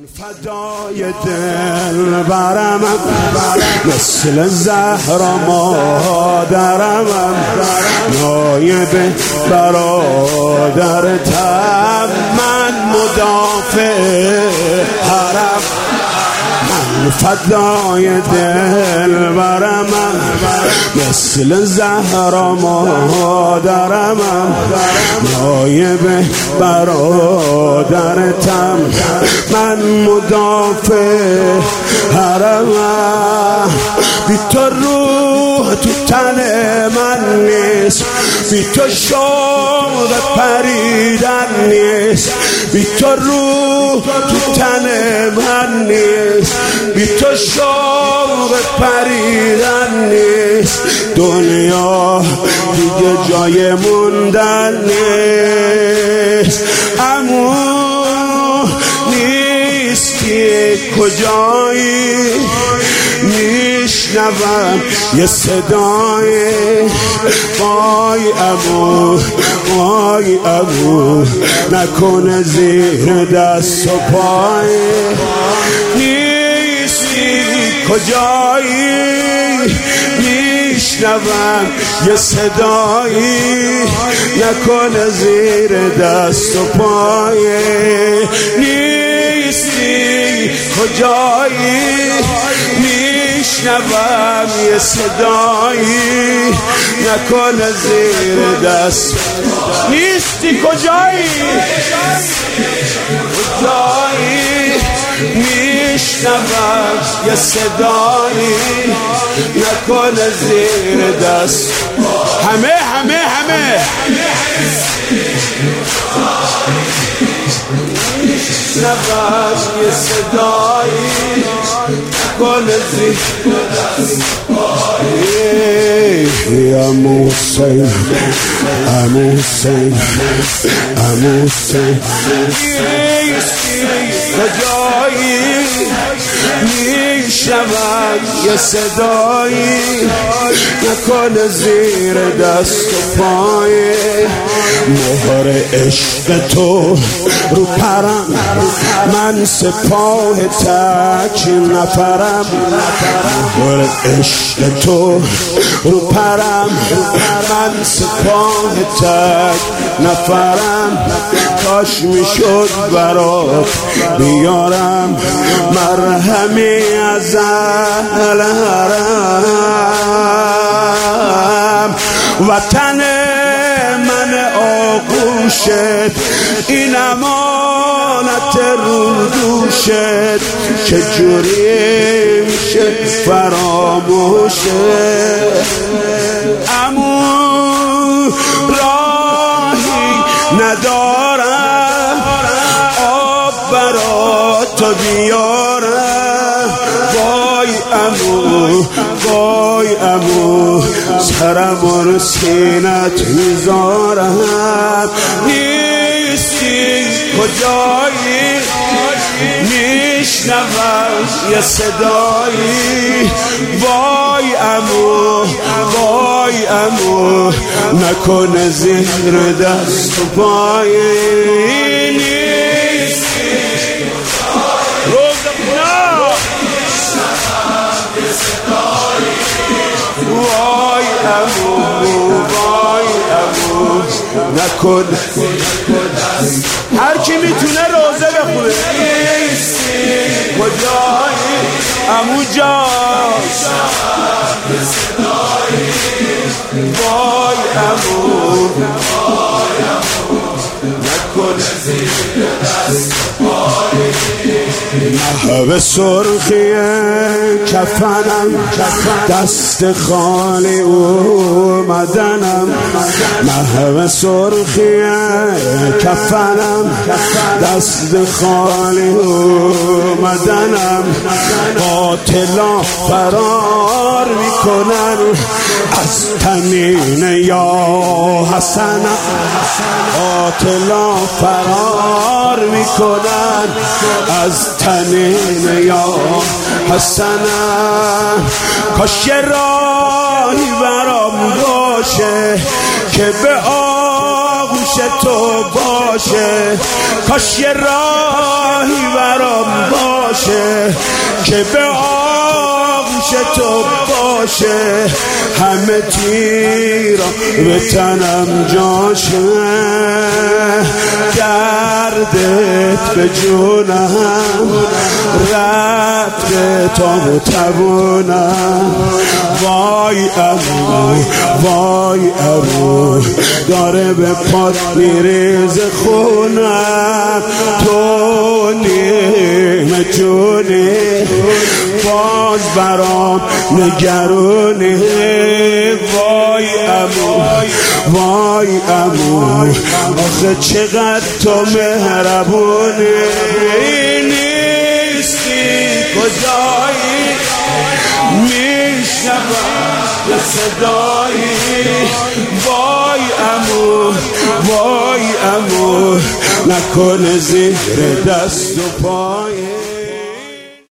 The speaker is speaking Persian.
فدای دل برمم مثل زهرا مادرمم نایب برادرتم من مدافع حرم من فدای دل برمم مثل زهرا مادرمم نایب برادرتم من مدافع حرمم بی تو روح تو تن من نیست بی تو شوق پریدن نیست بی تو روح تو تن من نیست بی تو شوق پریدن نیست دنیا دیگه جای موندن نیست امو نیستی کجایی میشنوم یه صدای وای امو وای امو نکنه زیر دست و پای نیستی کجایی میشنوم یه صدایی نکنه زیر دست و پای نیستی کجایی میشنوم یه صدایی نکنه زیر دست نیستی کجایی کجایی میشنوم یه صدایی نکنه زیر دست همه میشنوم یه صدایی نکنه زیر دست عمو حسین عمو حسین عمو حسین کجایی میشنوم یه صدایی نکنه زیر دست و پای مهر عشق تو رو پرم من سپاه تک نفرم مهر عشق تو رو پرم من سپاه تک نفرم کاش میشد برات بیارم مرهمی از اهل حرم وطن من آغوشت این امانت رو دوشت چجوری میشه فراموشت امو راهی ندارم آب برا تو بیارم وای امو وای امو سرم و سینت میذارم نیستی کجایی میشنوم یه صدایی وای امو وای امو نکنه زیر دست و پای نیستی وای امو وای امو نکن هر کی میتونه روزه بخونه کجایی امو جان وای امو نکن محو سرخی کفنم دست خالی اومدنم محو سرخی کفنم دست خالی اومدنم قاتلا فرار میکنن از تنین یا حسنم قاتلا فرار میکنن از تنین یا حسنم کاش راهی برام باشه که به آغوش تو باشه کاش راهی برام باشه که به آغوش تو باشه، همه تیرا به تنم جاشه، دردت به جونم رفته تا بتوانم. وای امو وای امو داره به پات میریز خونم، تو نیمه جونی باز برام نگرونی. وای امو وای امو آخه چقدر تو مهربونی، نیستی کجایی میشنوم به صدایی. وای امو وای امو نکنه زیر دست و پای.